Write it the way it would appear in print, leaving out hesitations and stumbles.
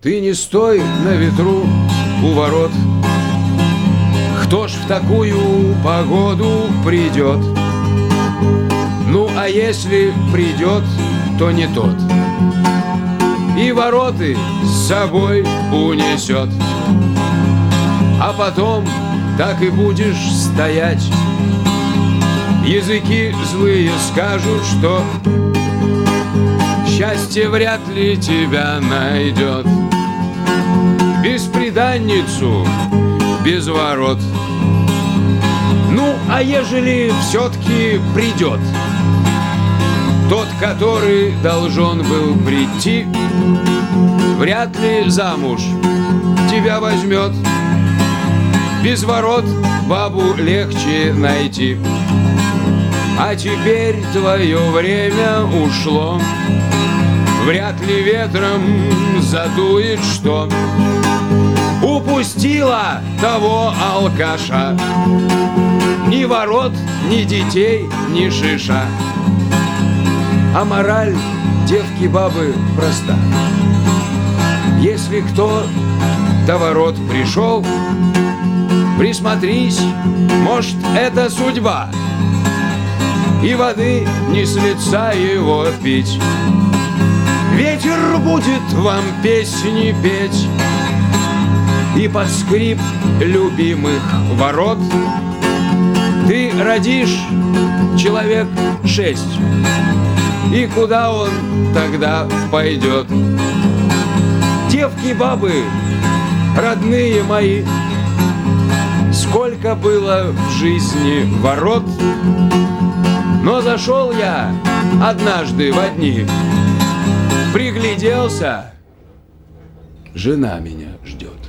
Ты не стой на ветру у ворот. Кто ж в такую погоду придет? Ну, а если придет, то не тот, и вороты с собой унесет. А потом так и будешь стоять. Языки злые скажут, что счастье вряд ли тебя найдет. Бесприданницу без ворот. Ну, а ежели все-таки придет тот, который должен был прийти, вряд ли замуж тебя возьмет. Без ворот бабу легче найти. А теперь твое время ушло. Вряд ли ветром задует что. Упустила того алкаша. Ни ворот, ни детей, ни шиша. А мораль девки-бабы проста. Если кто до ворот пришел, присмотрись, может, это судьба. И воды не с лица его пить. Ветер будет вам песни петь. И под скрип любимых ворот ты родишь человек 6. И куда он тогда пойдет? Девки-бабы, родные мои, сколько было в жизни ворот, но зашел я однажды в одни, пригляделся, жена меня ждет.